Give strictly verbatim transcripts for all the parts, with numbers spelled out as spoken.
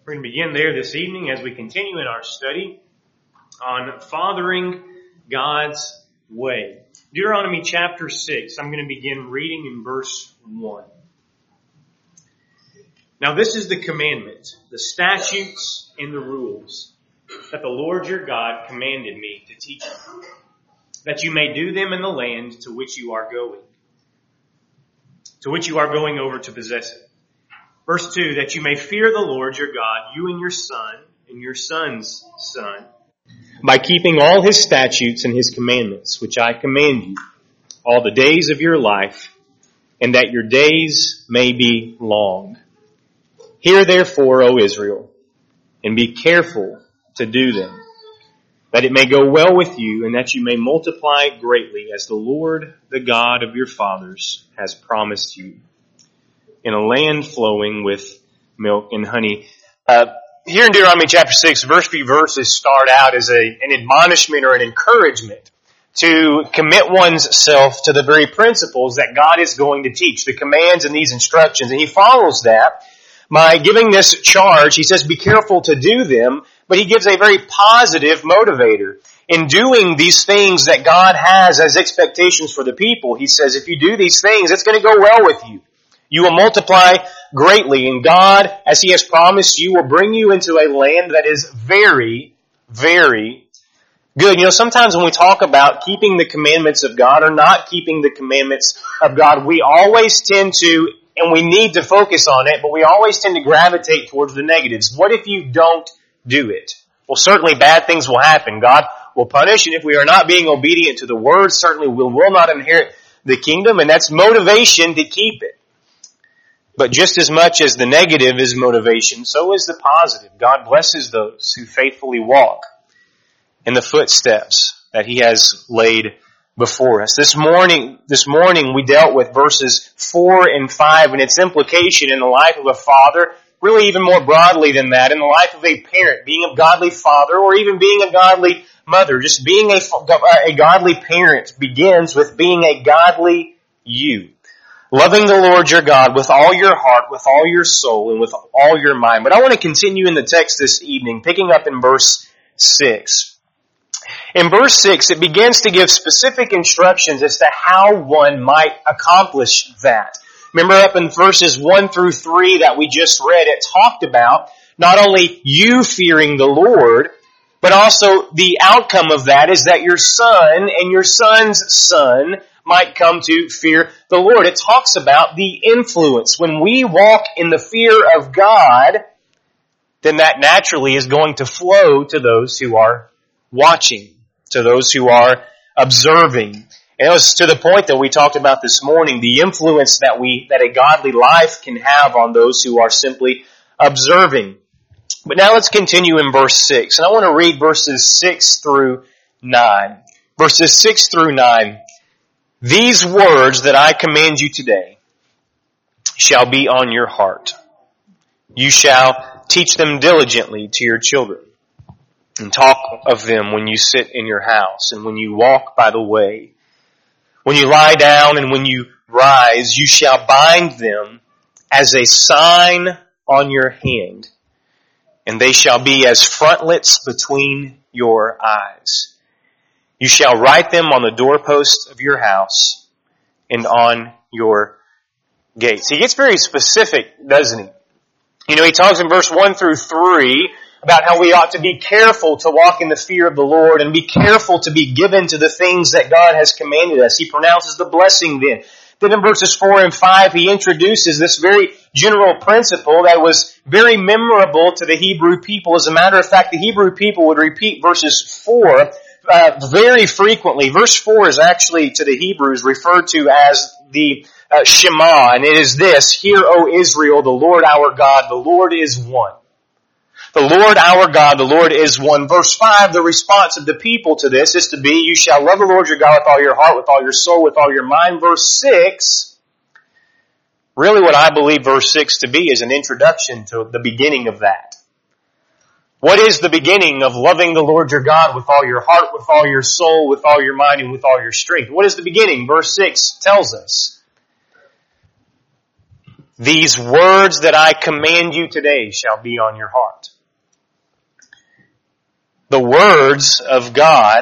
We're going to begin there this evening as we continue in our study on fathering God's way. Deuteronomy chapter six, I'm going to begin reading in verse one. Now this is the commandment, the statutes and the rules that the Lord your God commanded me to teach you, that you may do them in the land to which you are going, to which you are going over to possess it. Verse two, that you may fear the Lord your God, you and your son and your son's son, by keeping all his statutes and his commandments, which I command you, all the days of your life, and that your days may be long. Hear therefore, O Israel, and be careful to do them, that it may go well with you, and that you may multiply greatly, as the Lord, the God of your fathers, has promised you, in a land flowing with milk and honey. Uh, here in Deuteronomy chapter six, verse few verses start out as a, an admonishment or an encouragement to commit one's self to the very principles that God is going to teach, the commands and these instructions. And he follows that by giving this charge. He says, be careful to do them, but he gives a very positive motivator. In doing these things that God has as expectations for the people, he says, if you do these things, it's going to go well with you. You will multiply greatly, and God, as he has promised you, will bring you into a land that is very, very good. You know, sometimes when we talk about keeping the commandments of God or not keeping the commandments of God, we always tend to, and we need to focus on it, but we always tend to gravitate towards the negatives. What if you don't do it? Well, certainly bad things will happen. God will punish, and if we are not being obedient to the word, certainly we will not inherit the kingdom, and that's motivation to keep it. But just as much as the negative is motivation, so is the positive. God blesses those who faithfully walk in the footsteps that he has laid before us. This morning, this morning we dealt with verses four and five and its implication in the life of a father, really even more broadly than that, in the life of a parent, being a godly father or even being a godly mother. Just being a, a godly parent begins with being a godly you. Loving the Lord your God with all your heart, with all your soul, and with all your mind. But I want to continue in the text this evening, picking up in verse six. In verse six, it begins to give specific instructions as to how one might accomplish that. Remember up in verses one through three that we just read, it talked about not only you fearing the Lord, but also the outcome of that is that your son and your son's son might come to fear the Lord. It talks about the influence. When we walk in the fear of God, then that naturally is going to flow to those who are watching, to those who are observing. And it was to the point that we talked about this morning, the influence that we, that a godly life can have on those who are simply observing. But now let's continue in verse six. And I want to read verses six through nine. Verses six through nine. These words that I command you today shall be on your heart. You shall teach them diligently to your children, and talk of them when you sit in your house, and when you walk by the way, when you lie down and when you rise. You shall bind them as a sign on your hand, and they shall be as frontlets between your eyes. You shall write them on the doorposts of your house and on your gates. He gets very specific, doesn't he? You know, he talks in verse one through three about how we ought to be careful to walk in the fear of the Lord and be careful to be given to the things that God has commanded us. He pronounces the blessing then. Then in verses four and five, he introduces this very general principle that was very memorable to the Hebrew people. As a matter of fact, the Hebrew people would repeat verses four Uh, very frequently. Verse four is actually to the Hebrews referred to as the uh, Shema, and it is this: Hear, O Israel, the Lord our God, the Lord is one. The Lord our God, the Lord is one. Verse five, the response of the people to this is to be, you shall love the Lord your God with all your heart, with all your soul, with all your mind. Verse six, really what I believe verse six to be is an introduction to the beginning of that. What is the beginning of loving the Lord your God with all your heart, with all your soul, with all your mind, and with all your strength? What is the beginning? Verse six tells us. these words that I command you today shall be on your heart. The words of God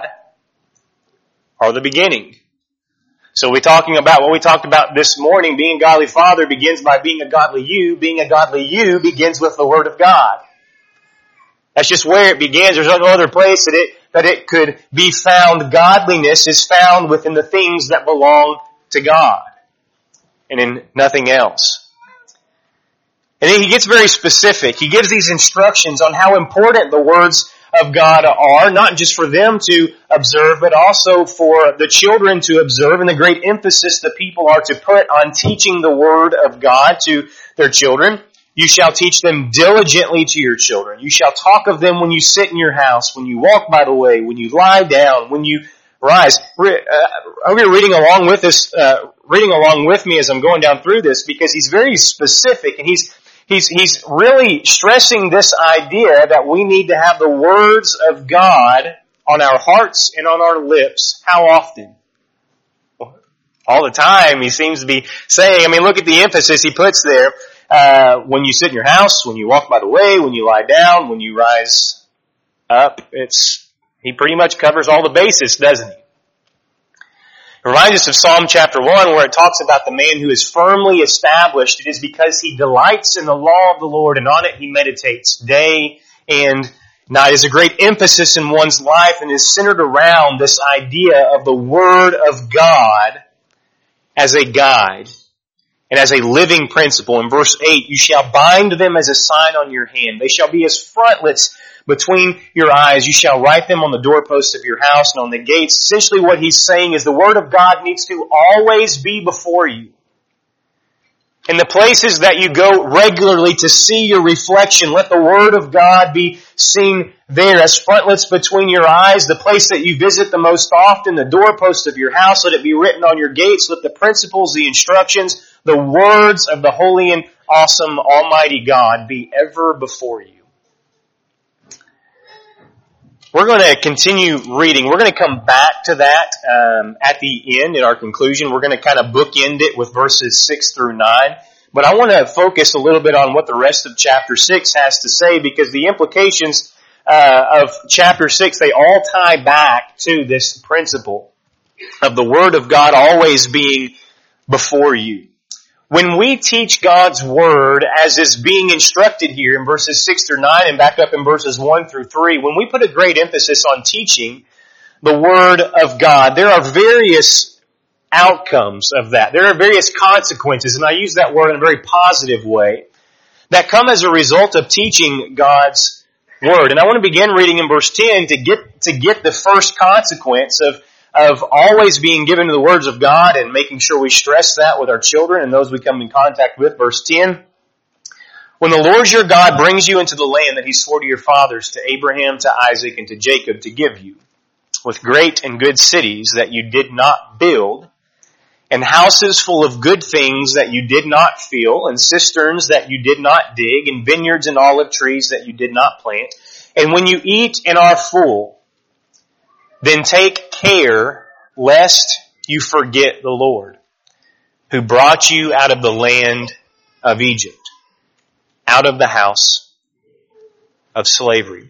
are the beginning. So we're talking about what we talked about this morning. Being a godly father begins by being a godly you. Being a godly you begins with the Word of God. That's just where it begins. There's no other place that it, that it could be found. Godliness is found within the things that belong to God and in nothing else. And then he gets very specific. He gives these instructions on how important the words of God are, not just for them to observe, but also for the children to observe, and the great emphasis the people are to put on teaching the Word of God to their children. You shall teach them diligently to your children. You shall talk of them when you sit in your house, when you walk by the way, when you lie down, when you rise. Uh, I hope you're reading along with us, uh, reading along with me as I'm going down through this, because he's very specific, and he's He's, he's really stressing this idea that we need to have the words of God on our hearts and on our lips. How often? All the time, he seems to be saying. I mean, look at the emphasis he puts there. Uh, when you sit in your house, when you walk by the way, when you lie down, when you rise up, it's, he pretty much covers all the bases, doesn't he? It reminds us of Psalm chapter one, where it talks about the man who is firmly established. It is because he delights in the law of the Lord, and on it he meditates day and night. It's a great emphasis in one's life, and is centered around this idea of the Word of God as a guide and as a living principle. In verse eight, you shall bind them as a sign on your hand. They shall be as frontlets between your eyes. You shall write them on the doorposts of your house and on the gates. Essentially what he's saying is the Word of God needs to always be before you. In the places that you go regularly to see your reflection, let the Word of God be seen there as frontlets between your eyes. The place that you visit the most often, the doorposts of your house, let it be written on your gates. Let the principles, the instructions, the words of the holy and awesome Almighty God be ever before you. We're going to continue reading. We're going to come back to that um, at the end in our conclusion. We're going to kind of bookend it with verses six through nine. But I want to focus a little bit on what the rest of chapter six has to say, because the implications uh, of chapter six, they all tie back to this principle of the Word of God always being before you. When we teach God's Word as is being instructed here in verses six through nine and back up in verses one through three, when we put a great emphasis on teaching the Word of God, there are various outcomes of that. There are various consequences, and I use that word in a very positive way, that come as a result of teaching God's Word. And I want to begin reading in verse ten to get, to get the first consequence of of always being given to the words of God and making sure we stress that with our children and those we come in contact with. Verse ten, when the Lord your God brings you into the land that he swore to your fathers, to Abraham, to Isaac, and to Jacob to give you, with great and good cities that you did not build, and houses full of good things that you did not fill, and cisterns that you did not dig, and vineyards and olive trees that you did not plant, and when you eat and are full, then take care lest you forget the Lord, who brought you out of the land of Egypt, out of the house of slavery.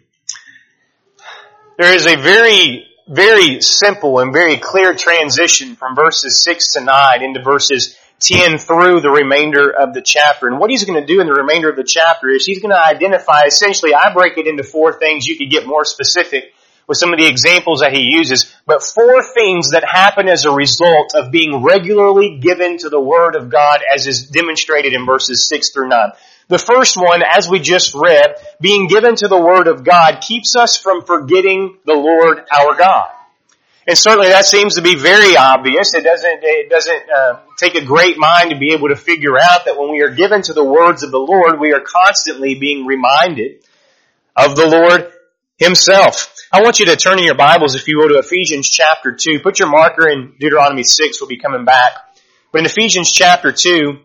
There is a very, very simple and very clear transition from verses six to nine into verses ten through the remainder of the chapter. And what he's going to do in the remainder of the chapter is he's going to identify, essentially, I break it into four things. You could get more specific with some of the examples that he uses, but four things that happen as a result of being regularly given to the Word of God as is demonstrated in verses six through nine. The first one, as we just read, being given to the Word of God keeps us from forgetting the Lord our God. And certainly that seems to be very obvious. It doesn't, it doesn't uh, take a great mind to be able to figure out that when we are given to the words of the Lord, we are constantly being reminded of the Lord himself. I want you to turn in your Bibles, if you will, to Ephesians chapter two. Put your marker in Deuteronomy six. We'll be coming back. But in Ephesians chapter two,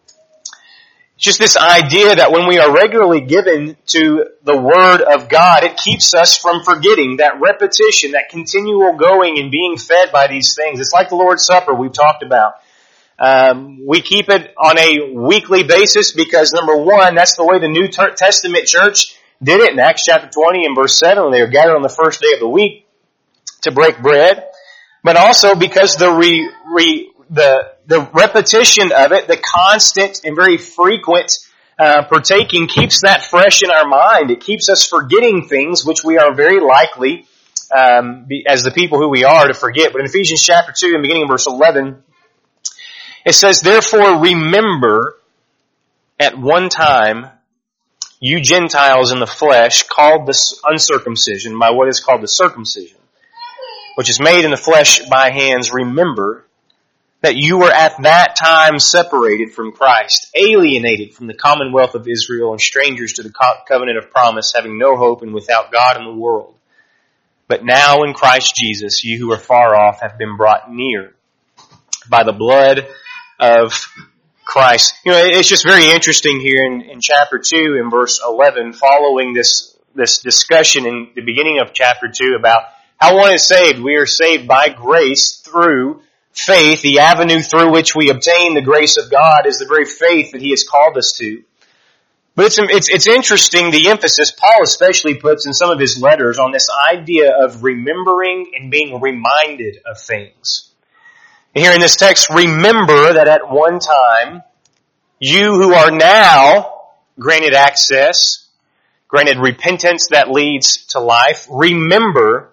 it's just this idea that when we are regularly given to the Word of God, it keeps us from forgetting that repetition, that continual going and being fed by these things. It's like the Lord's Supper we've talked about. Um, we keep it on a weekly basis because, number one, that's the way the New Testament church did it in Acts chapter twenty and verse seven when they were gathered on the first day of the week to break bread. But also because the re, re, the the repetition of it, the constant and very frequent uh, partaking keeps that fresh in our mind. It keeps us forgetting things which we are very likely, um, be, as the people who we are, to forget. But in Ephesians chapter two, and beginning in verse eleven, it says, "Therefore remember at one time you Gentiles in the flesh, called the uncircumcision by what is called the circumcision, which is made in the flesh by hands. Remember that you were at that time separated from Christ, alienated from the commonwealth of Israel, and strangers to the co- covenant of promise, having no hope and without God in the world. But now in Christ Jesus, you who are far off have been brought near by the blood of Christ." You know, it's just very interesting here in, in chapter two, in verse eleven, following this this discussion in the beginning of chapter two about how one is saved. We are saved by grace through faith. The avenue through which we obtain the grace of God is the very faith that He has called us to. But it's, it's, it's interesting the emphasis Paul especially puts in some of his letters on this idea of remembering and being reminded of things. And here in this text, remember that at one time, you who are now granted access, granted repentance that leads to life, remember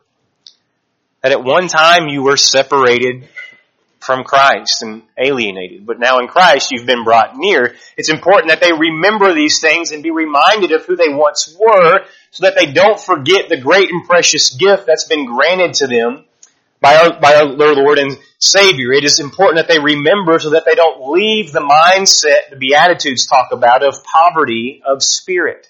that at one time you were separated from Christ and alienated. But now in Christ you've been brought near. It's important that they remember these things and be reminded of who they once were so that they don't forget the great and precious gift that's been granted to them by our, by our, their Lord and Savior. It is important that they remember so that they don't leave the mindset the Beatitudes talk about of poverty of spirit.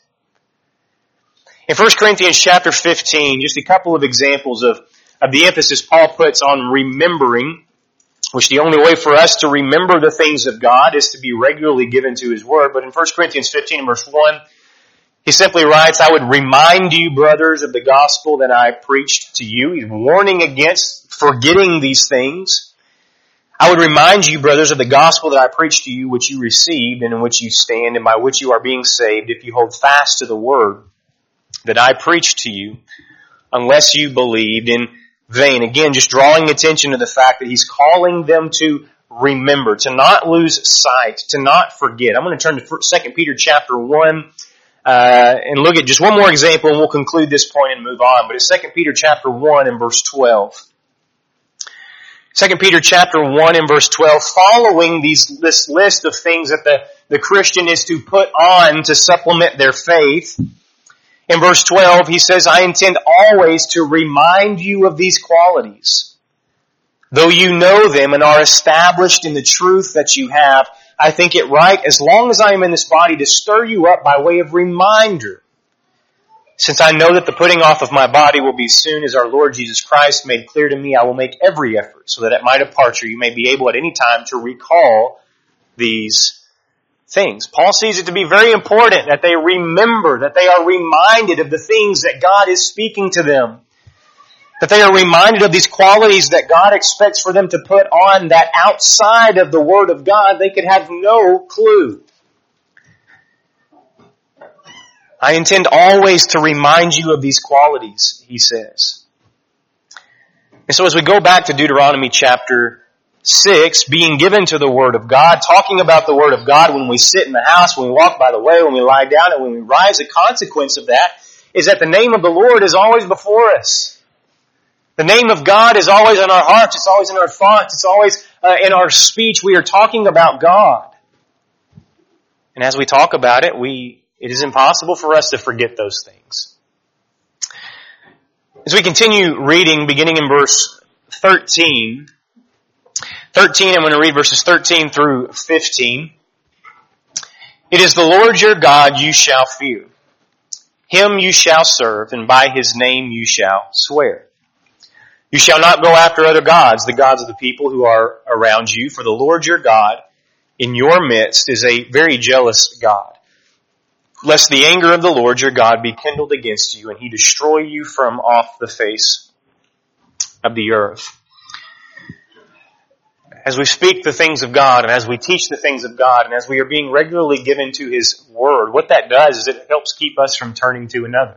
In First Corinthians chapter fifteen, just a couple of examples of, of the emphasis Paul puts on remembering, which the only way for us to remember the things of God is to be regularly given to His Word. But in First Corinthians fifteen and verse one, he simply writes, "I would remind you, brothers, of the gospel that I preached to you." He's warning against forgetting these things. "I would remind you, brothers, of the gospel that I preached to you, which you received and in which you stand and by which you are being saved, if you hold fast to the word that I preached to you, unless you believed in vain." Again, just drawing attention to the fact that he's calling them to remember, to not lose sight, to not forget. I'm going to turn to Second Peter chapter one uh, and look at just one more example, and we'll conclude this point and move on. But it's Second Peter chapter one and verse twelve. Second Peter chapter one and verse twelve, following these this list of things that the, the Christian is to put on to supplement their faith. In verse twelve, he says, "I intend always to remind you of these qualities. Though you know them and are established in the truth that you have, I think it right, as long as I am in this body, to stir you up by way of reminder. Since I know that the putting off of my body will be soon, as our Lord Jesus Christ made clear to me, I will make every effort so that at my departure you may be able at any time to recall these things." Paul sees it to be very important that they remember, that they are reminded of the things that God is speaking to them, that they are reminded of these qualities that God expects for them to put on, that outside of the Word of God they could have no clue. "I intend always to remind you of these qualities," he says. And so as we go back to Deuteronomy chapter six, being given to the Word of God, talking about the Word of God when we sit in the house, when we walk by the way, when we lie down, and when we rise, the consequence of that is that the name of the Lord is always before us. The name of God is always in our hearts, it's always in our thoughts, it's always uh, in our speech. We are talking about God. And as we talk about it, we it is impossible for us to forget those things. As we continue reading, beginning in verse thirteen, thirteen, I'm going to read verses thirteen through fifteen. "It is the Lord your God you shall fear. Him you shall serve, and by His name you shall swear. You shall not go after other gods, the gods of the people who are around you, for the Lord your God in your midst is a very jealous God. Lest the anger of the Lord your God be kindled against you, and He destroy you from off the face of the earth." as we speak the things of God and as we teach the things of God and as we are being regularly given to His Word, what that does is it helps keep us from turning to another.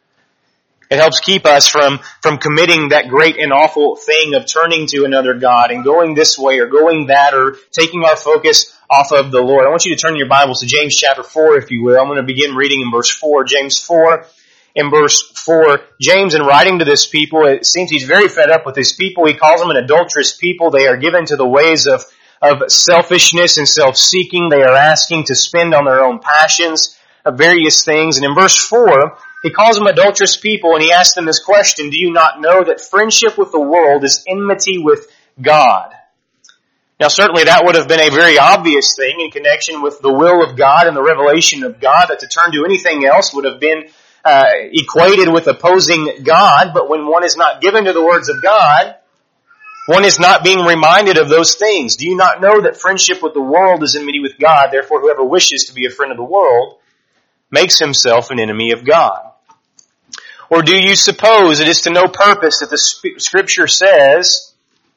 It helps keep us from, from committing that great and awful thing of turning to another God and going this way or going that or taking our focus off of the Lord. I want you to turn your Bibles to James chapter four, if you will. I'm going to begin reading in verse four. James four, in verse four. James, in writing to this people, it seems he's very fed up with his people. He calls them an adulterous people. They are given to the ways of, of selfishness and self-seeking. They are asking to spend on their own passions of various things. And in verse four, he calls them adulterous people, and he asks them this question: do you not know that friendship with the world is enmity with God? Now certainly that would have been a very obvious thing in connection with the will of God and the revelation of God, that to turn to anything else would have been uh, equated with opposing God. But when one is not given to the words of God, one is not being reminded of those things. Do you not know that friendship with the world is enmity with God? Therefore whoever wishes to be a friend of the world makes himself an enemy of God. Or do you suppose it is to no purpose that the Scripture says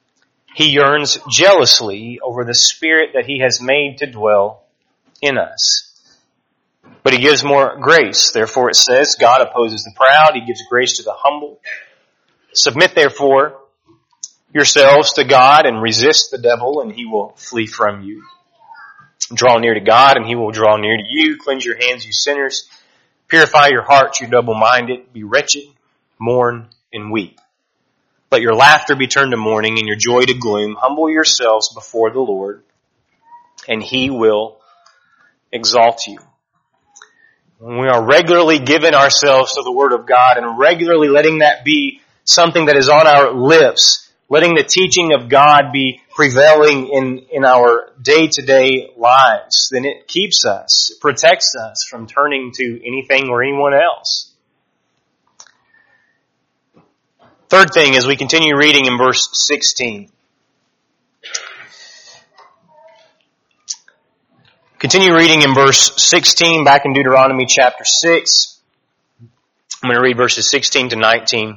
He yearns jealously over the Spirit that He has made to dwell in us? But He gives more grace. Therefore it says, God opposes the proud, He gives grace to the humble. Submit therefore yourselves to God and resist the devil, and he will flee from you. Draw near to God, and He will draw near to you. Cleanse your hands, you sinners. Purify your hearts, you double-minded. Be wretched, mourn, and weep. Let your laughter be turned to mourning and your joy to gloom. Humble yourselves before the Lord, and He will exalt you. When we are regularly giving ourselves to the Word of God and regularly letting that be something that is on our lips, letting the teaching of God be prevailing in, in our day-to-day lives, then it keeps us, it protects us from turning to anything or anyone else. Third thing, as we continue reading in verse sixteen. Continue reading in verse sixteen, back in Deuteronomy chapter six. I'm going to read verses sixteen to nineteen.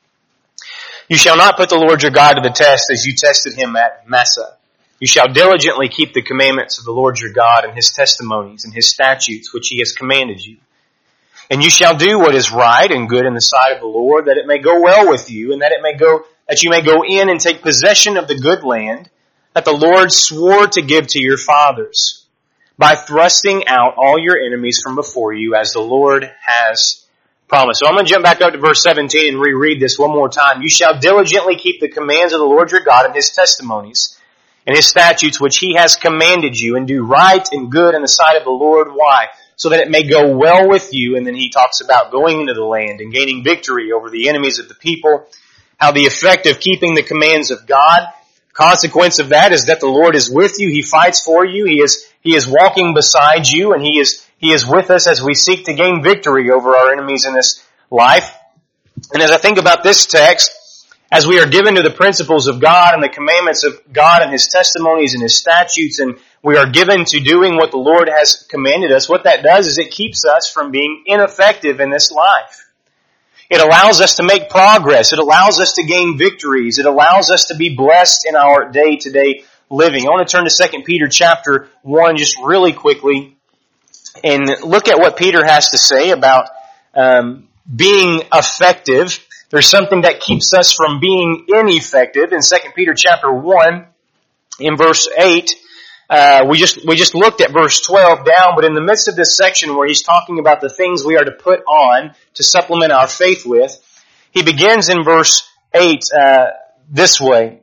You shall not put the Lord your God to the test as you tested Him at Massah. You shall diligently keep the commandments of the Lord your God and His testimonies and His statutes which He has commanded you. And you shall do what is right and good in the sight of the Lord, that it may go well with you, and that it may go, that you may go in and take possession of the good land that the Lord swore to give to your fathers, by thrusting out all your enemies from before you, as the Lord has promise. So I'm going to jump back up to verse seventeen and reread this one more time. You shall diligently keep the commands of the Lord your God and His testimonies and His statutes which He has commanded you, and do right and good in the sight of the Lord. Why? So that it may go well with you. And then he talks about going into the land and gaining victory over the enemies of the people. How the effect of keeping the commands of God, consequence of that is that the Lord is with you. He fights for you. He is, He is walking beside you, and He is He is with us as we seek to gain victory over our enemies in this life. And as I think about this text, as we are given to the principles of God and the commandments of God and His testimonies and His statutes, and we are given to doing what the Lord has commanded us, what that does is it keeps us from being ineffective in this life. It allows us to make progress. It allows us to gain victories. It allows us to be blessed in our day-to-day living. I want to turn to Second Peter chapter one just really quickly and look at what Peter has to say about um, being effective. There's something that keeps us from being ineffective. In Second Peter chapter one, in verse eight, uh, we just we just looked at verse twelve down, but in the midst of this section where he's talking about the things we are to put on to supplement our faith with, he begins in verse eight uh, this way.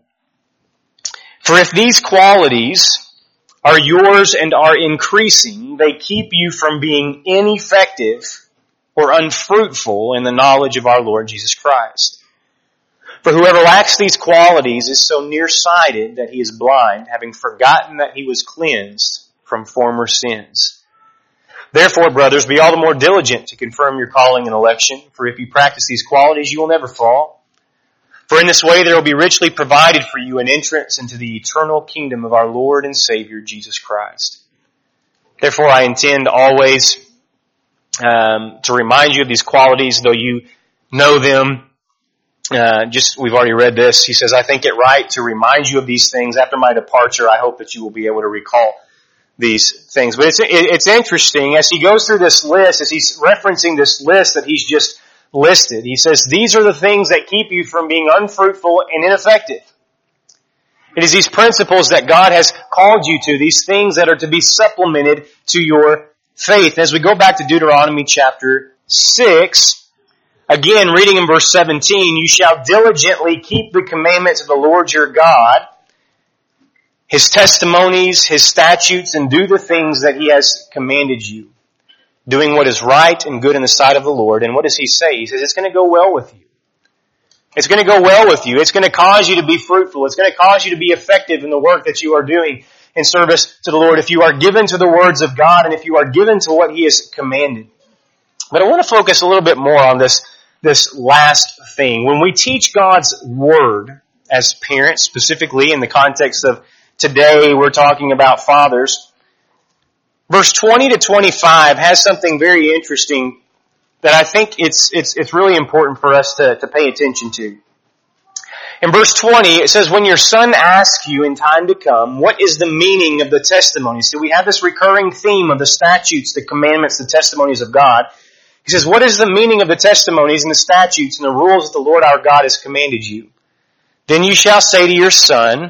For if these qualities are yours and are increasing, they keep you from being ineffective or unfruitful in the knowledge of our Lord Jesus Christ. For whoever lacks these qualities is so nearsighted that he is blind, having forgotten that he was cleansed from former sins. Therefore, brothers, be all the more diligent to confirm your calling and election, for if you practice these qualities, you will never fall. For in this way there will be richly provided for you an entrance into the eternal kingdom of our Lord and Savior, Jesus Christ. Therefore, I intend always um, to remind you of these qualities, though you know them uh, just, we've already read this. He says, I think it right to remind you of these things. After my departure, I hope that you will be able to recall these things. But it's, it's interesting as he goes through this list, as he's referencing this list that he's just listed. He says, these are the things that keep you from being unfruitful and ineffective. It is these principles that God has called you to, these things that are to be supplemented to your faith. As we go back to Deuteronomy chapter six, again, reading in verse seventeen, you shall diligently keep the commandments of the Lord your God, His testimonies, His statutes, and do the things that He has commanded you, doing what is right and good in the sight of the Lord. And what does He say? He says, it's going to go well with you. It's going to go well with you. It's going to cause you to be fruitful. It's going to cause you to be effective in the work that you are doing in service to the Lord if you are given to the words of God and if you are given to what He has commanded. But I want to focus a little bit more on this, this last thing. When we teach God's Word as parents, specifically in the context of today we're talking about fathers, verse twenty to twenty-five has something very interesting that I think it's it's it's really important for us to, to pay attention to. In verse twenty, it says, when your son asks you in time to come, what is the meaning of the testimonies? So we have this recurring theme of the statutes, the commandments, the testimonies of God. He says, what is the meaning of the testimonies and the statutes and the rules that the Lord our God has commanded you? Then you shall say to your son,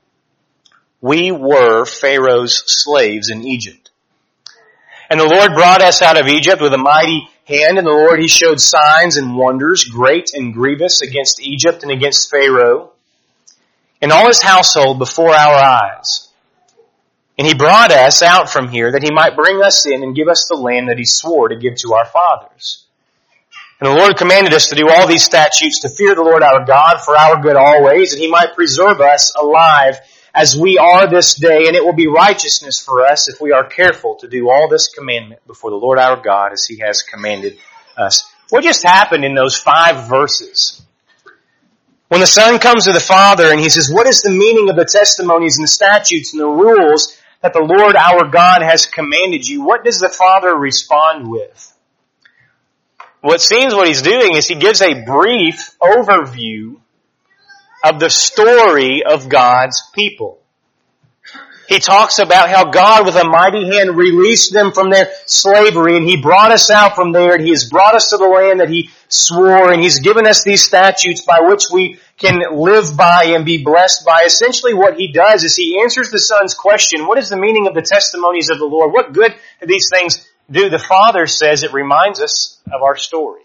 we were Pharaoh's slaves in Egypt. And the Lord brought us out of Egypt with a mighty hand, and the Lord, He showed signs and wonders, great and grievous, against Egypt and against Pharaoh and all his household before our eyes. And He brought us out from here that He might bring us in and give us the land that He swore to give to our fathers. And the Lord commanded us to do all these statutes, to fear the Lord our God for our good always, and He might preserve us alive as we are this day, and it will be righteousness for us if we are careful to do all this commandment before the Lord our God as He has commanded us. What just happened in those five verses? When the son comes to the father and he says, what is the meaning of the testimonies and the statutes and the rules that the Lord our God has commanded you? What does the father respond with? Well, it seems what he's doing is he gives a brief overview of the story of God's people. He talks about how God with a mighty hand released them from their slavery, and He brought us out from there, and He has brought us to the land that He swore, and He's given us these statutes by which we can live by and be blessed by. Essentially what He does is He answers the son's question, what is the meaning of the testimonies of the Lord? What good do these things do? The father says it reminds us of our story.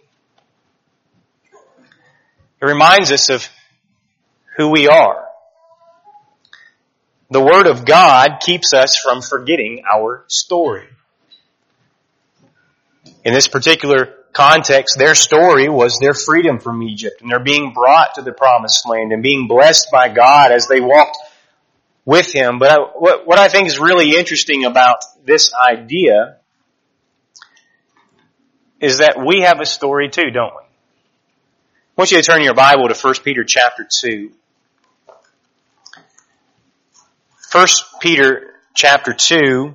It reminds us of who we are. The Word of God keeps us from forgetting our story. In this particular context, their story was their freedom from Egypt and their being brought to the Promised Land and being blessed by God as they walked with Him. But I, what, what I think is really interesting about this idea is that we have a story too, don't we? I want you to turn your Bible to First Peter chapter two. First Peter chapter two.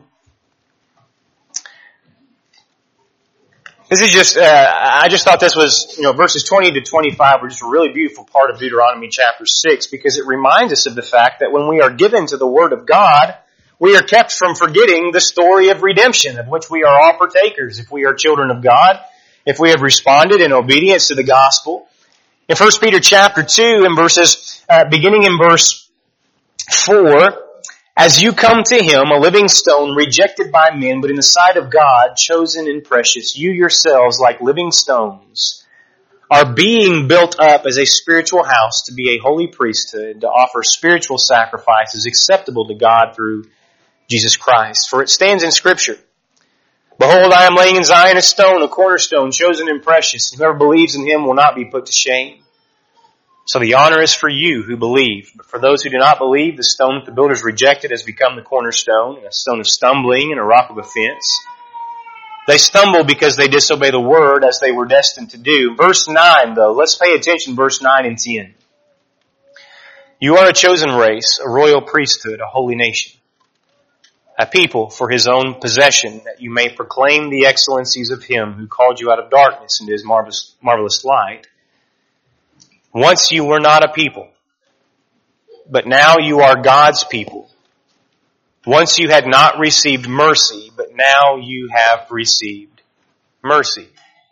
This is just, uh, I just thought this was, you know, verses twenty to twenty-five were just a really beautiful part of Deuteronomy chapter six because it reminds us of the fact that when we are given to the Word of God, we are kept from forgetting the story of redemption of which we are all partakers if we are children of God, if we have responded in obedience to the gospel. In First Peter chapter two, in verses, uh, beginning in verse four, as you come to Him, a living stone rejected by men, but in the sight of God, chosen and precious, you yourselves, like living stones, are being built up as a spiritual house to be a holy priesthood, to offer spiritual sacrifices acceptable to God through Jesus Christ. For it stands in Scripture, behold, I am laying in Zion a stone, a cornerstone, chosen and precious. Whoever believes in Him will not be put to shame. So the honor is for you who believe. But for those who do not believe, the stone that the builders rejected has become the cornerstone, a stone of stumbling and a rock of offense. They stumble because they disobey the word as they were destined to do. Verse nine, though, let's pay attention, verse nine and ten. You are a chosen race, a royal priesthood, a holy nation, a people for His own possession, that you may proclaim the excellencies of Him who called you out of darkness into His marvelous, marvelous light. Once you were not a people, but now you are God's people. Once you had not received mercy, but now you have received mercy.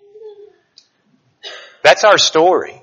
That's our story.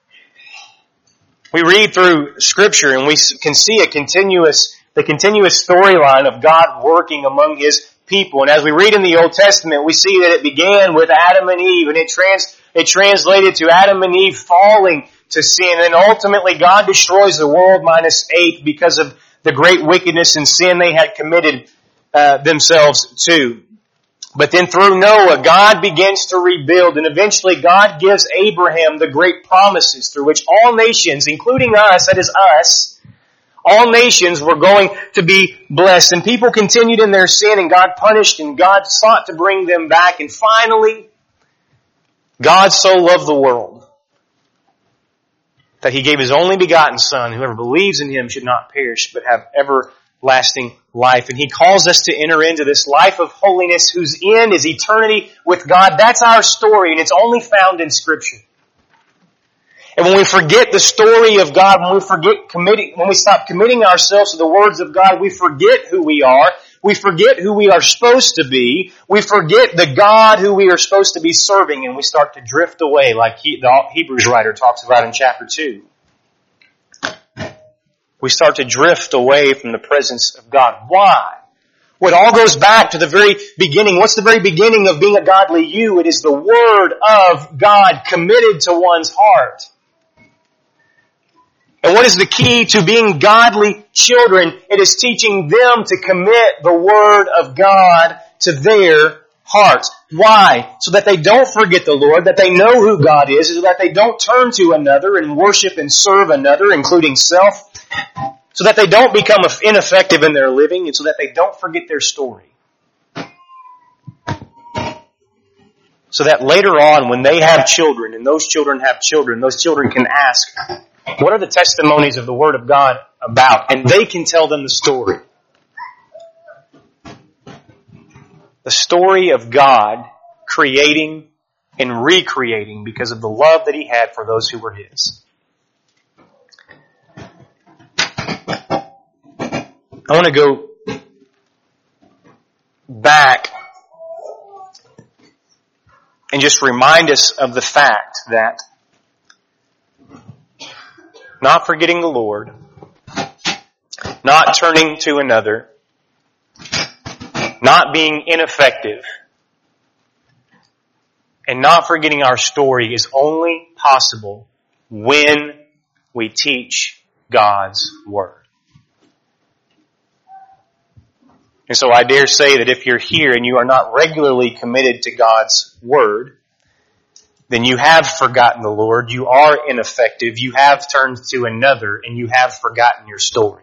We read through Scripture and we can see a continuous, the continuous storyline of God working among His people. And as we read in the Old Testament, we see that it began with Adam and Eve, and it trans, it translated to Adam and Eve falling to sin, and ultimately God destroys the world minus eight because of the great wickedness and sin they had committed uh, themselves to. But then through Noah, God begins to rebuild, and eventually God gives Abraham the great promises through which all nations, including us, that is us, all nations were going to be blessed. And people continued in their sin, and God punished, and God sought to bring them back. And finally, God so loved the world that He gave His only begotten Son. Whoever believes in Him should not perish, but have everlasting life. And He calls us to enter into this life of holiness whose end is eternity with God. That's our story, and it's only found in Scripture. And when we forget the story of God, when we forget committing, when we stop committing ourselves to the words of God, we forget who we are. We forget who we are supposed to be. We forget the God who we are supposed to be serving, and we start to drift away like he, the Hebrews writer talks about in chapter two. We start to drift away from the presence of God. Why? Well, it all goes back to the very beginning. What's the very beginning of being a godly you? It is the Word of God committed to one's heart. And what is the key to being godly children? It is teaching them to commit the Word of God to their hearts. Why? So that they don't forget the Lord, that they know who God is, so that they don't turn to another and worship and serve another, including self, so that they don't become ineffective in their living, and so that they don't forget their story. So that later on, when they have children, and those children have children, those children can ask, what are the testimonies of the Word of God about? And they can tell them the story. The story of God creating and recreating because of the love that He had for those who were His. I want to go back and just remind us of the fact that not forgetting the Lord, not turning to another, not being ineffective, and not forgetting our story is only possible when we teach God's Word. And so I dare say that if you're here and you are not regularly committed to God's Word, then you have forgotten the Lord, you are ineffective, you have turned to another, and you have forgotten your story.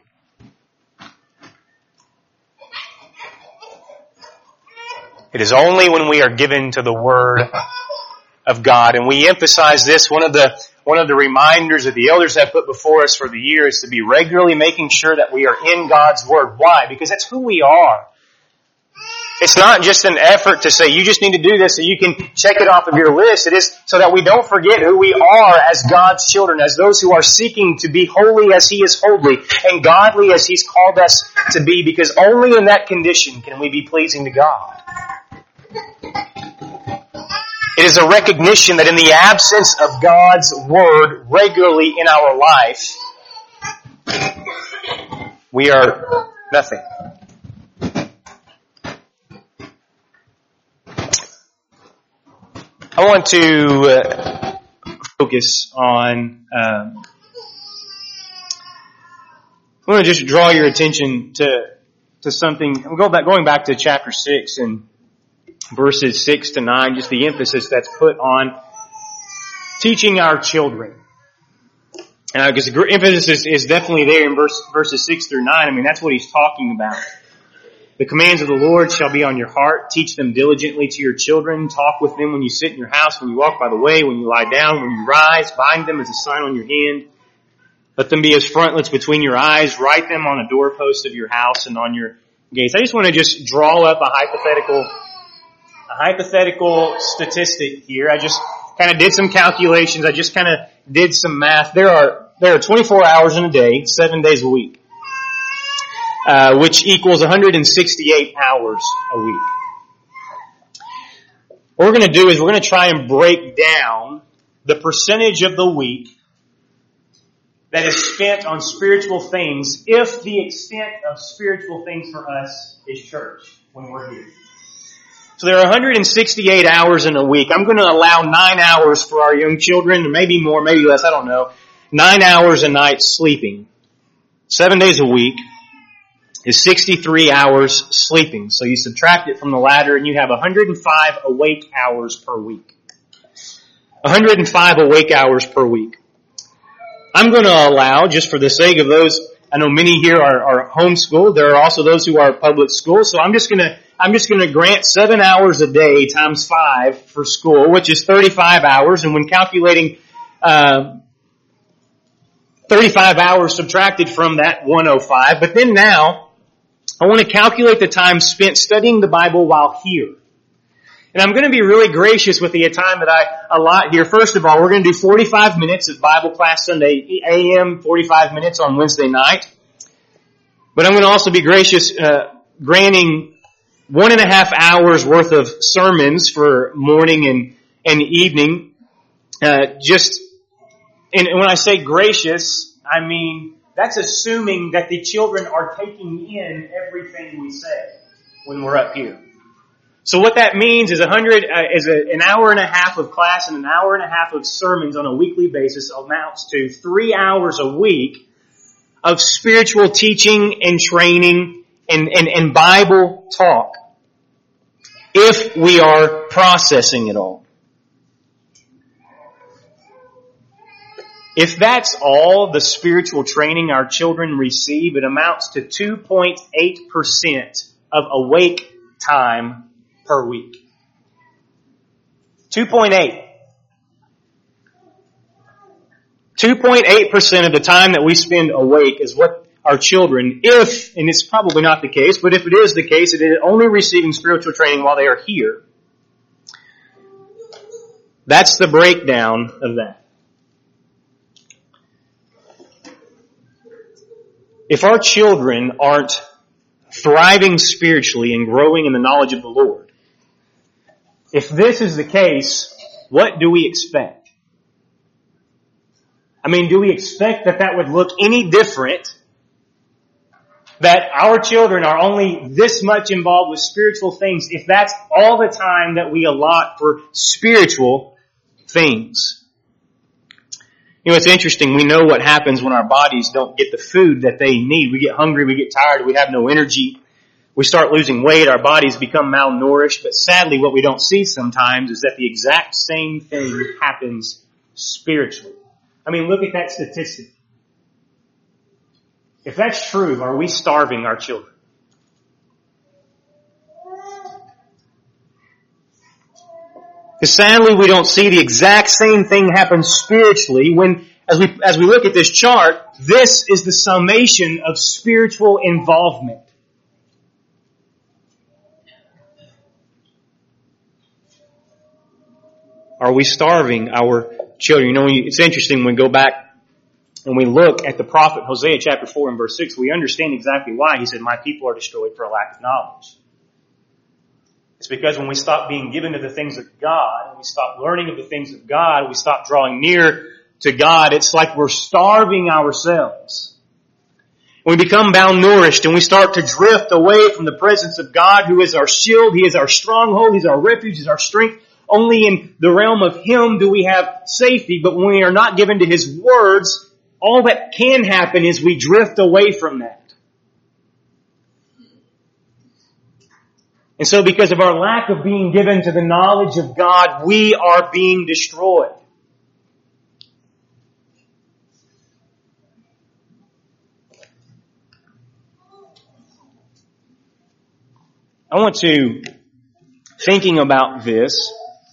It is only when we are given to the Word of God, and we emphasize this, one of the one of the reminders that the elders have put before us for the year is to be regularly making sure that we are in God's Word. Why? Because that's who we are. It's not just an effort to say, you just need to do this so you can check it off of your list. It is so that we don't forget who we are as God's children, as those who are seeking to be holy as He is holy, and godly as He's called us to be, because only in that condition can we be pleasing to God. It is a recognition that in the absence of God's Word regularly in our life, we are nothing. I want to uh, focus on, um, I want to just draw your attention to to something. We'll go back, going back to chapter six and verses six to nine, just the emphasis that's put on teaching our children. And because the emphasis is, is definitely there in verse, verses six through nine. I mean, that's what he's talking about. The commands of the Lord shall be on your heart. Teach them diligently to your children. Talk with them when you sit in your house, when you walk by the way, when you lie down, when you rise. Bind them as a sign on your hand. Let them be as frontlets between your eyes. Write them on a doorpost of your house and on your gates. I just want to just draw up a hypothetical, a hypothetical statistic here. I just kind of did some calculations. I just kind of did some math. There are there are twenty-four hours in a day, seven days a week, uh, which equals one hundred sixty-eight hours a week. What we're going to do is we're going to try and break down the percentage of the week that is spent on spiritual things, if the extent of spiritual things for us is church when we're here. So there are one hundred sixty-eight hours in a week. I'm going to allow nine hours for our young children, maybe more, maybe less, I don't know. Nine hours a night sleeping. Seven days a week is sixty-three hours sleeping. So you subtract it from the latter and you have one hundred five awake hours per week. one hundred five awake hours per week. I'm going to allow, just for the sake of those, I know many here are, are homeschooled. There are also those who are public school. So I'm just going to, I'm just going to grant seven hours a day times five for school, which is thirty-five hours. And when calculating, uh, thirty-five hours subtracted from that one hundred five. But then now, I want to calculate the time spent studying the Bible while here. And I'm going to be really gracious with the time that I allot here. First of all, we're going to do forty-five minutes of Bible class Sunday A M, forty-five minutes on Wednesday night. But I'm going to also be gracious, uh, granting one and a half hours worth of sermons for morning and, and evening. Uh, just, and when I say gracious, I mean, that's assuming that the children are taking in everything we say when we're up here. So what that means is a hundred, uh, is a, an hour and a half of class and an hour and a half of sermons on a weekly basis amounts to three hours a week of spiritual teaching and training and, and, and Bible talk. If we are processing it all. If that's all the spiritual training our children receive, it amounts to two point eight percent of awake time per week. two point eight. two point eight percent of the time that we spend awake is what our children, if, and it's probably not the case, but if it is the case, it is only receiving spiritual training while they are here. That's the breakdown of that. If our children aren't thriving spiritually and growing in the knowledge of the Lord, if this is the case, what do we expect? I mean, do we expect that that would look any different? That our children are only this much involved with spiritual things if that's all the time that we allot for spiritual things? You know, it's interesting. We know what happens when our bodies don't get the food that they need. We get hungry, we get tired, we have no energy. We start losing weight, our bodies become malnourished. But sadly, what we don't see sometimes is that the exact same thing happens spiritually. I mean, look at that statistic. If that's true, are we starving our children? Because sadly, we don't see the exact same thing happen spiritually when, as we, as we look at this chart, this is the summation of spiritual involvement. Are we starving our children? You know, it's interesting when we go back and we look at the prophet Hosea chapter four and verse six, we understand exactly why. He said, my people are destroyed for a lack of knowledge. It's because when we stop being given to the things of God, when we stop learning of the things of God, we stop drawing near to God, it's like we're starving ourselves. We become malnourished and we start to drift away from the presence of God, who is our shield, He is our stronghold, He's our refuge, He's our strength. Only in the realm of Him do we have safety, but when we are not given to His words, all that can happen is we drift away from that. And so because of our lack of being given to the knowledge of God, we are being destroyed. I want to, thinking about this,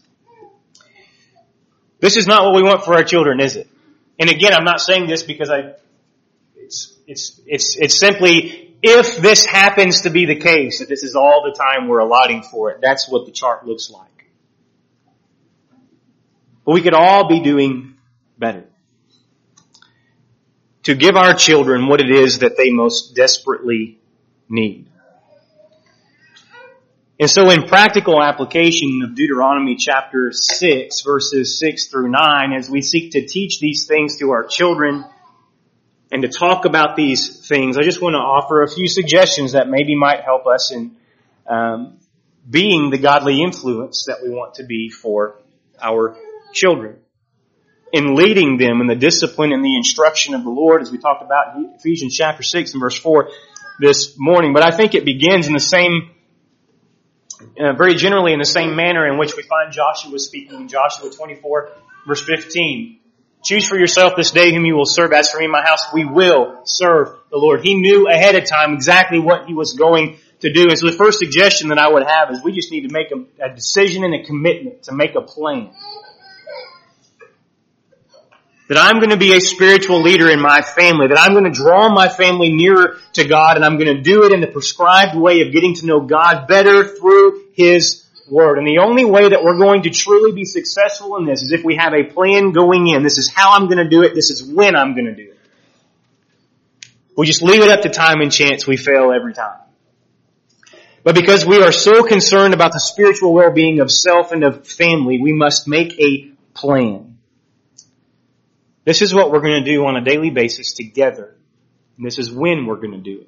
this is not what we want for our children, is it? And again, I'm not saying this because I, it's, it's, it's, it's simply, if this happens to be the case, that this is all the time we're allotting for it, that's what the chart looks like. But we could all be doing better. to give our children what it is that they most desperately need. And so in practical application of Deuteronomy chapter six, verses six through nine, as we seek to teach these things to our children and to talk about these things, I just want to offer a few suggestions that maybe might help us in um, being the godly influence that we want to be for our children, in leading them in the discipline and the instruction of the Lord, as we talked about in Ephesians chapter six and verse four this morning. But I think it begins in the same, uh, very generally in the same manner in which we find Joshua speaking in Joshua twenty-four verse fifteen. Choose for yourself this day whom you will serve. As for me and my house, we will serve the Lord. He knew ahead of time exactly what he was going to do. And so the first suggestion that I would have is we just need to make a, a decision and a commitment to make a plan. That I'm going to be a spiritual leader in my family. That I'm going to draw my family nearer to God, and I'm going to do it in the prescribed way of getting to know God better through His Word. And the only way that we're going to truly be successful in this is if we have a plan going in. This is how I'm going to do it. This is when I'm going to do it. We just leave it up to time and chance. We fail every time. But because we are so concerned about the spiritual well-being of self and of family, we must make a plan. This is what we're going to do on a daily basis together. And this is when we're going to do it.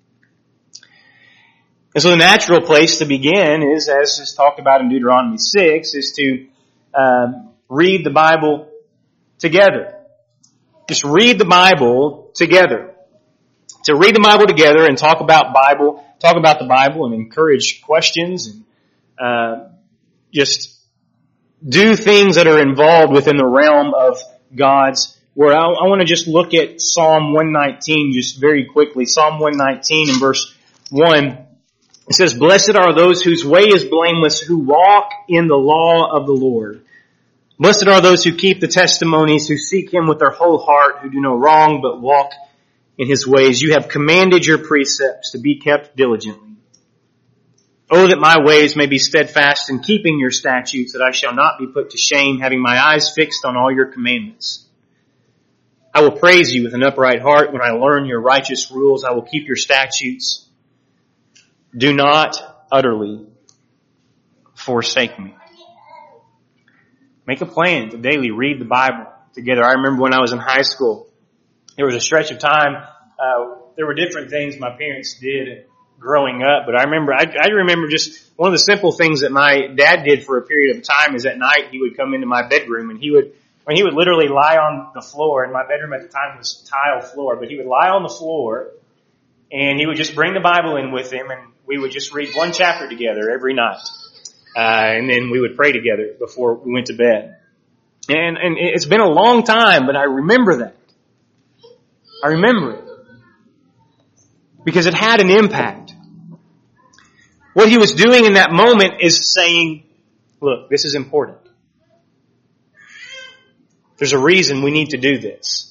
And so the natural place to begin is, as is talked about in Deuteronomy six, is to um, read the Bible together. Just read the Bible together. To read the Bible together and talk about Bible, talk about the Bible and encourage questions and uh, just do things that are involved within the realm of God's Word. I, I want to just look at Psalm one nineteen just very quickly. Psalm one nineteen in verse one. It says, "Blessed are those whose way is blameless, who walk in the law of the Lord. Blessed are those who keep the testimonies, who seek Him with their whole heart, who do no wrong, but walk in His ways. You have commanded your precepts to be kept diligently. Oh, that my ways may be steadfast in keeping your statutes, that I shall not be put to shame, having my eyes fixed on all your commandments. I will praise you with an upright heart. When I learn your righteous rules, I will keep your statutes. Do not utterly forsake me." Make a plan to daily read the Bible together. I remember when I was in high school, there was a stretch of time, uh, there were different things my parents did growing up, but I remember, I, I remember just one of the simple things that my dad did for a period of time is at night he would come into my bedroom and he would, when he would literally lie on the floor, and my bedroom at the time was tile floor, but he would lie on the floor and he would just bring the Bible in with him, and we would just read one chapter together every night. Uh, and then we would pray together before we went to bed. And, and it's been a long time, but I remember that. I remember it. Because it had an impact. What he was doing in that moment is saying, look, this is important. There's a reason we need to do this.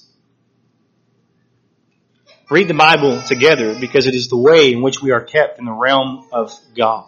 Read the Bible together because it is the way in which we are kept in the realm of God.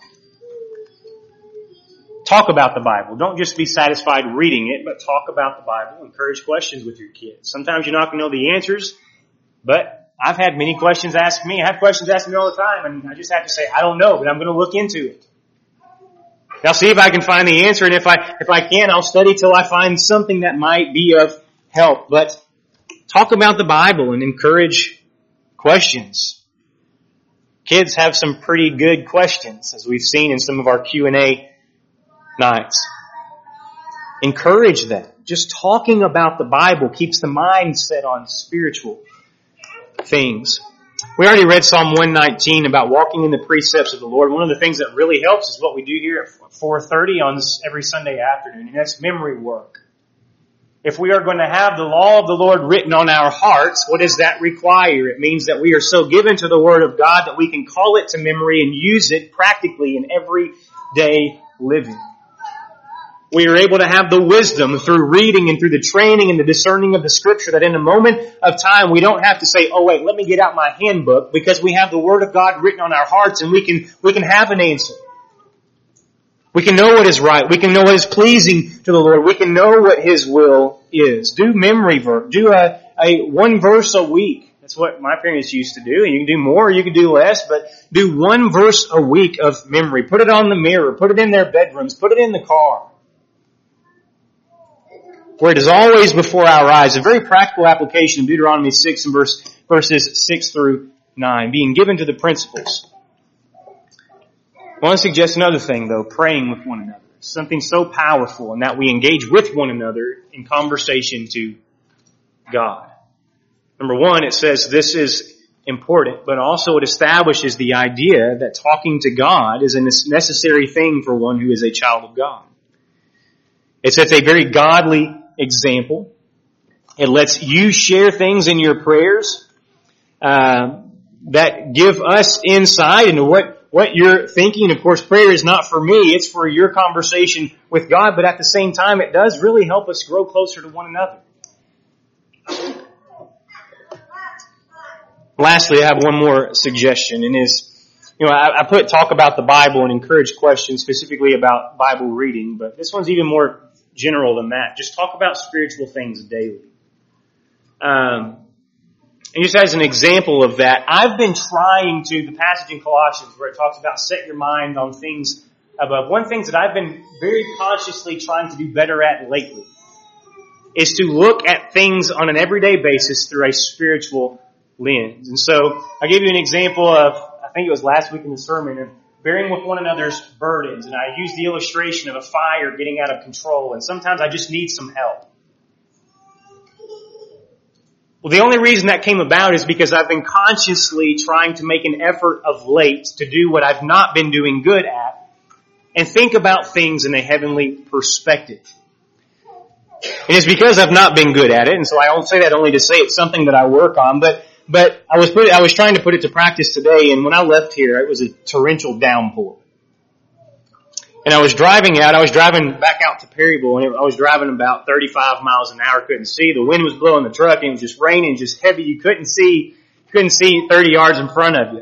Talk about the Bible. Don't just be satisfied reading it, but talk about the Bible. Encourage questions with your kids. Sometimes you're not going to know the answers, but I've had many questions asked me. I have questions asked me all the time, and I just have to say, I don't know, but I'm going to look into it. I'll see if I can find the answer, and if I if I can, I'll study till I find something that might be of help. But talk about the Bible and encourage questions. Kids have some pretty good questions, as we've seen in some of our Q and A nights. Encourage them. Just talking about the Bible keeps the mind set on spiritual things. We already read Psalm one nineteen about walking in the precepts of the Lord. One of the things that really helps is what we do here at four thirty on every Sunday afternoon, and that's memory work. If we are going to have the law of the Lord written on our hearts, what does that require? It means that we are so given to the Word of God that we can call it to memory and use it practically in everyday living. We are able to have the wisdom through reading and through the training and the discerning of the Scripture that in a moment of time we don't have to say, oh wait, let me get out my handbook, because we have the Word of God written on our hearts and we can, we can have an answer. We can know what is right. We can know what is pleasing to the Lord. We can know what His will is. Do memory work. Do a, a one verse a week. That's what my parents used to do. And you can do more or you can do less, but do one verse a week of memory. Put it on the mirror. Put it in their bedrooms. Put it in the car. Where it is always before our eyes. A very practical application of Deuteronomy six and verse, verses six through nine. Being given to the principles. I want to suggest another thing though. Praying with one another. Something so powerful in that we engage with one another in conversation to God. Number one, it says this is important, but also it establishes the idea that talking to God is a necessary thing for one who is a child of God. It sets a very godly example. It lets you share things in your prayers uh, that give us insight into what, what you're thinking. Of course, prayer is not for me. It's for your conversation with God, but at the same time, it does really help us grow closer to one another. Lastly, I have one more suggestion, and is, you know, I, I put talk about the Bible and encourage questions specifically about Bible reading, but this one's even more general than that. Just talk about spiritual things daily. Um, and just as an example of that, I've been trying to, the passage in Colossians where it talks about set your mind on things above. One thing that I've been very consciously trying to do better at lately is to look at things on an everyday basis through a spiritual lens. And so I gave you an example of, I think it was last week in the sermon, of bearing with one another's burdens. And I used the illustration of a fire getting out of control. And sometimes I just need some help. Well, the only reason that came about is because I've been consciously trying to make an effort of late to do what I've not been doing good at and think about things in a heavenly perspective. And it's because I've not been good at it. And so I don't say that only to say it's something that I work on, but But I was put, I was trying to put it to practice today, and when I left here, it was a torrential downpour. And I was driving out, I was driving back out to Perryville, and I was driving about thirty-five miles an hour, couldn't see. The wind was blowing the truck, and it was just raining, just heavy. You couldn't see, couldn't see thirty yards in front of you.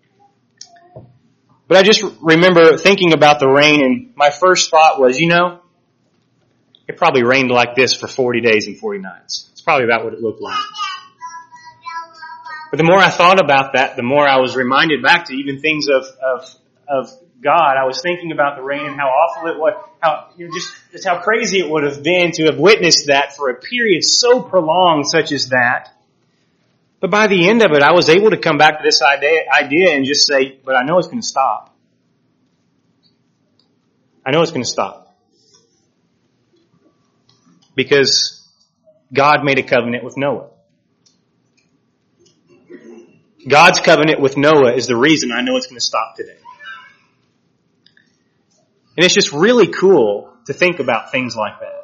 But I just remember thinking about the rain, and my first thought was, you know, it probably rained like this for forty days and forty nights. It's probably about what it looked like. But the more I thought about that, the more I was reminded back to even things of, of, of God. I was thinking about the rain and how awful it was, how, you know, just, just how crazy it would have been to have witnessed that for a period so prolonged such as that. But by the end of it, I was able to come back to this idea, idea and just say, but I know it's going to stop. I know it's going to stop. Because God made a covenant with Noah. God's covenant with Noah is the reason I know it's going to stop today. And it's just really cool to think about things like that.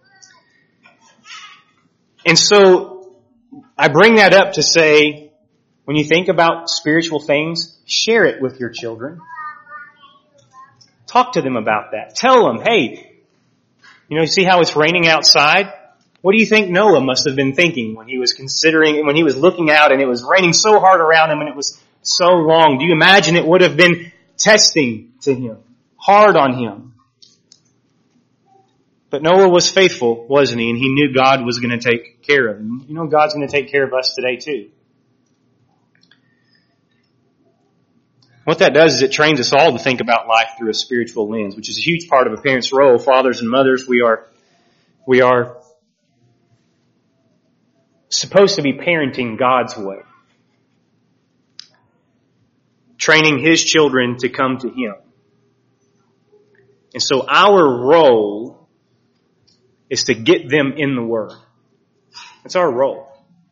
And so I bring that up to say, when you think about spiritual things, share it with your children. Talk to them about that. Tell them, hey, you know, you see how it's raining outside? What do you think Noah must have been thinking when he was considering, when he was looking out and it was raining so hard around him and it was so long? Do you imagine it would have been testing to him, hard on him? But Noah was faithful, wasn't he? And he knew God was going to take care of him. You know, God's going to take care of us today too. What that does is it trains us all to think about life through a spiritual lens, which is a huge part of a parent's role. Fathers and mothers, we are, we are supposed to be parenting God's way. Training His children to come to Him. And so our role is to get them in the Word. That's our role.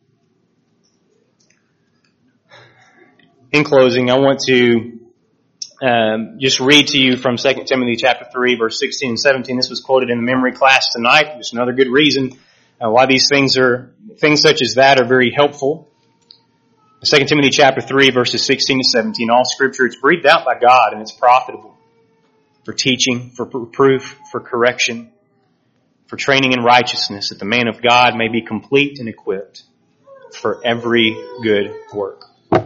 In closing, I want to um, just read to you from Second Timothy chapter three, verse sixteen and seventeen. This was quoted in the memory class tonight. Just another good reason uh, why these things are, things such as that are very helpful. Second Timothy chapter three, verses sixteen to seventeen. All Scripture, it's breathed out by God, and it's profitable for teaching, for reproof, for correction, for training in righteousness, that the man of God may be complete and equipped for every good work.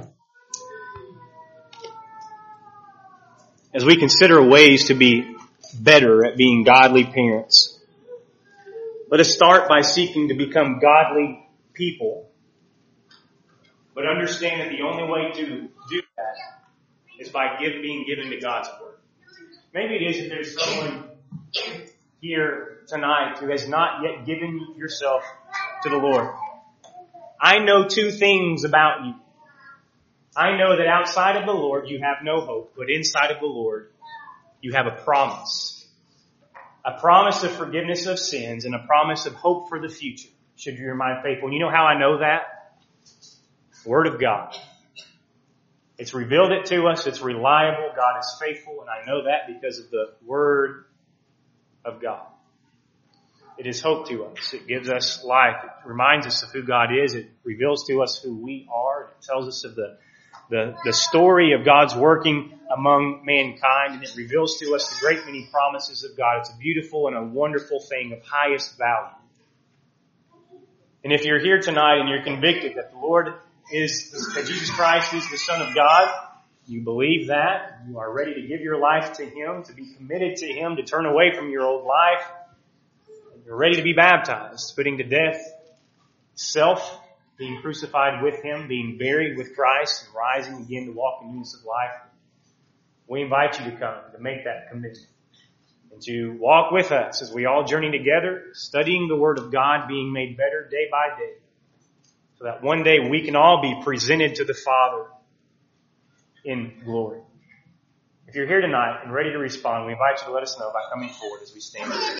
As we consider ways to be better at being godly parents, let us start by seeking to become godly people, but understand that the only way to do that is by give, being given to God's Word. Maybe it is that there's someone here tonight who has not yet given yourself to the Lord. I know two things about you. I know that outside of the Lord you have no hope, but inside of the Lord you have a promise. A promise of forgiveness of sins and a promise of hope for the future, should you remain faithful. And you know how I know that? Word of God. It's revealed it to us. It's reliable. God is faithful. And I know that because of the Word of God. It is hope to us. It gives us life. It reminds us of who God is. It reveals to us who we are. It tells us of the, the, the story of God's working among mankind. And it reveals to us the great many promises of God. It's a beautiful and a wonderful thing of highest value. And if you're here tonight and you're convicted that the Lord is, that Jesus Christ is the Son of God, you believe that, you are ready to give your life to Him, to be committed to Him, to turn away from your old life, you're ready to be baptized, putting to death self, being crucified with Him, being buried with Christ, and rising again to walk in newness of life. We invite you to come, to make that commitment, and to walk with us as we all journey together, studying the Word of God, being made better day by day, so that one day we can all be presented to the Father in glory. If you're here tonight and ready to respond, we invite you to let us know by coming forward as we stand.